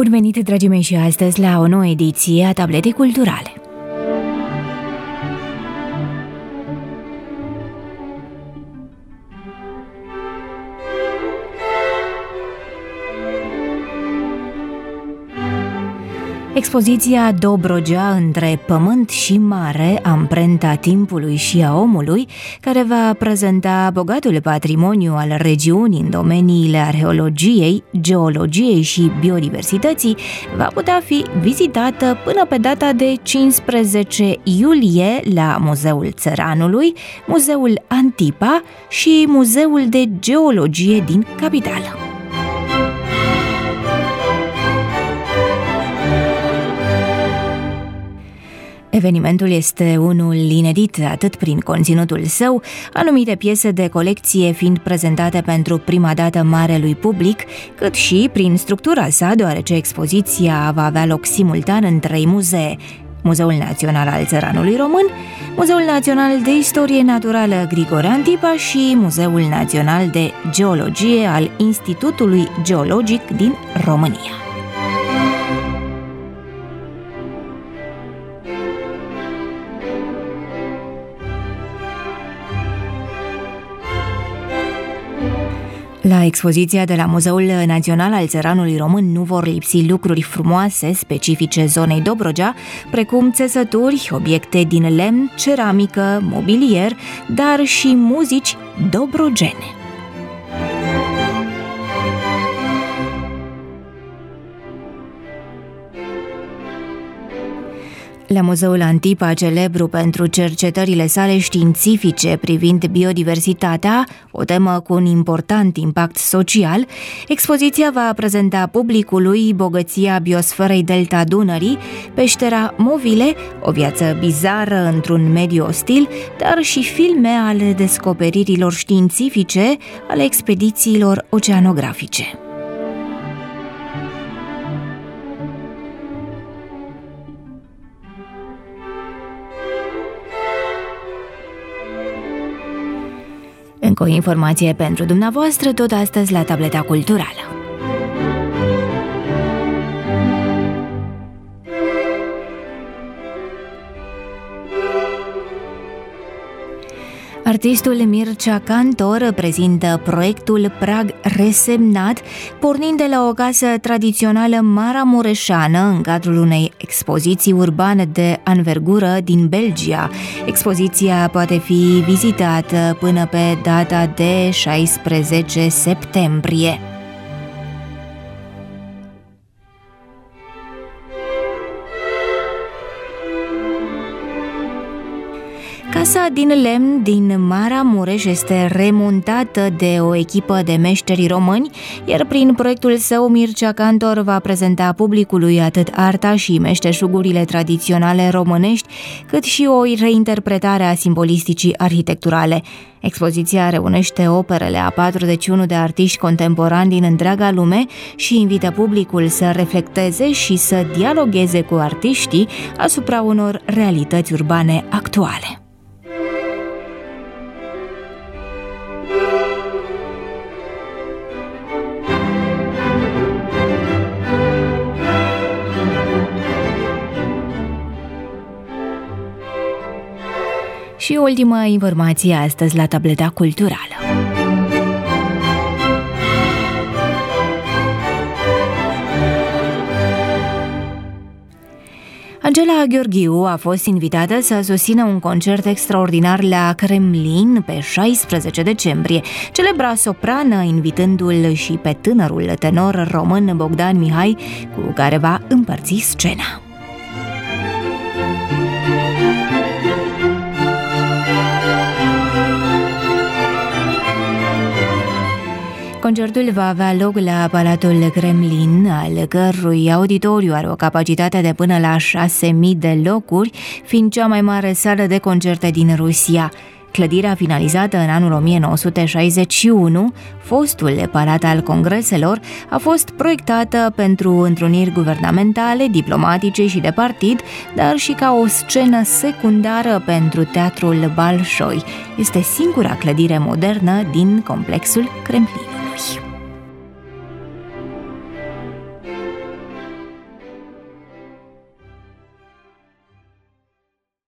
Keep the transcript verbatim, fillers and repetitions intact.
Bun venit, dragii mei, și astăzi la o nouă ediție a Tabletei Culturale. Expoziția Dobrogea între pământ și mare, amprenta timpului și a omului, care va prezenta bogatul patrimoniu al regiunii în domeniile arheologiei, geologiei și biodiversității, va putea fi vizitată până pe data de cincisprezece iulie la Muzeul Țăranului, Muzeul Antipa și Muzeul de Geologie din capitală. Evenimentul este unul inedit atât prin conținutul său, anumite piese de colecție fiind prezentate pentru prima dată marelui public, cât și prin structura sa, deoarece expoziția va avea loc simultan în trei muzee: Muzeul Național al Țăranului Român, Muzeul Național de Istorie Naturală Grigore Antipa și Muzeul Național de Geologie al Institutului Geologic din România. La expoziția de la Muzeul Național al Țăranului Român nu vor lipsi lucruri frumoase, specifice zonei Dobrogea, precum țesături, obiecte din lemn, ceramică, mobilier, dar și muzici dobrogene. La Muzeul Antipa, celebru pentru cercetările sale științifice privind biodiversitatea, o temă cu un important impact social, expoziția va prezenta publicului bogăția biosferei Delta Dunării, peștera Movile, o viață bizară într-un mediu ostil, dar și filme ale descoperirilor științifice, ale expedițiilor oceanografice. Încă o informație pentru dumneavoastră, tot astăzi la Tableta Culturală. Artistul Mircea Cantor prezintă proiectul Prag Resemnat, pornind de la o casă tradițională maramureșană în cadrul unei expoziții urbane de anvergură din Belgia. Expoziția poate fi vizitată până pe data de șaisprezece septembrie. Casa din lemn din Maramureș este remontată de o echipă de meșteri români, iar prin proiectul său Mircea Cantor va prezenta publicului atât arta și meșteșugurile tradiționale românești, cât și o reinterpretare a simbolisticii arhitecturale. Expoziția reunește operele a patruzeci și unu de artiști contemporani din întreaga lume și invită publicul să reflecteze și să dialogueze cu artiștii asupra unor realități urbane actuale. Și ultima informație astăzi la Tableta Culturală. Angela Gheorghiu a fost invitată să susțină un concert extraordinar la Kremlin pe șaisprezece decembrie. Celebra soprană invitându-l și pe tânărul tenor român Bogdan Mihai, cu care va împărți scena. Concertul va avea loc la Palatul Kremlin, al cărui auditoriu are o capacitate de până la șase mii de locuri, fiind cea mai mare sală de concerte din Rusia. Clădirea finalizată în anul o mie nouă sute șaizeci și unu, fostul Palat al Congreselor, a fost proiectată pentru întruniri guvernamentale, diplomatice și de partid, dar și ca o scenă secundară pentru teatrul Bolșoi. Este singura clădire modernă din complexul Kremlinului.